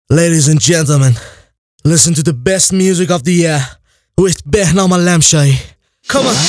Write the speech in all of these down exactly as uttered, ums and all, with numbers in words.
Ladies and gentlemen, listen to the best music of the year with Behnam Alamshai. Come on!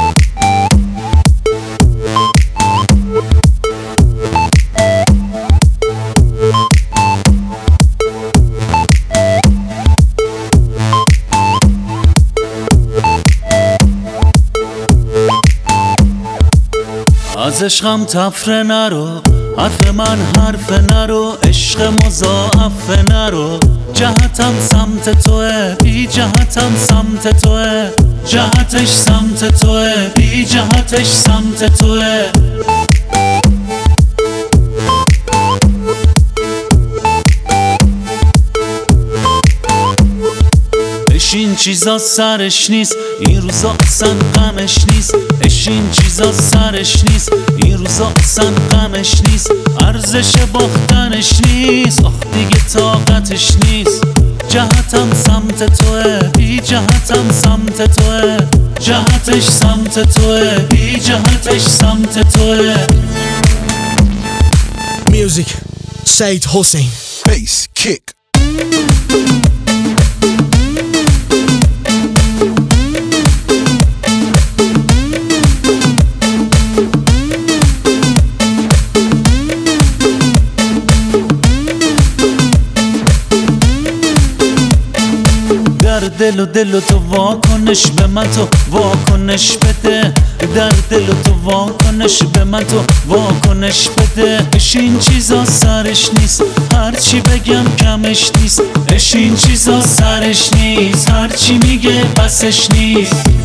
از عشقم تفره نرو، حرف من حرف نرو، عشق مضاعف نرو. جهتم سمت توه، بی جهتم سمت توه، جهتش سمت توه، بی جهتش سمت توه. این چیزا سرش نیست، این روزا اصلا غمش نیست. این چیزا سرش نیست، این روزا اصلا غمش نیست. ارزش باختنش نیست، آخ دیگه طاقتش نیست. جهتم سمت توه، بی جهتم سمت توه، جهتش سمت توه، بی جهتش سمت توه. Music, Said Hossein. Bass kick. در دل و دل و تو واکنش به من تو واکنش بده. در دل و تو واکنش به من تو واکنش بده. اش این چیزا سرش نیست، هرچی بگم کمش نیست. اش این چیزا سرش نیست، هرچی میگه بسش نیست.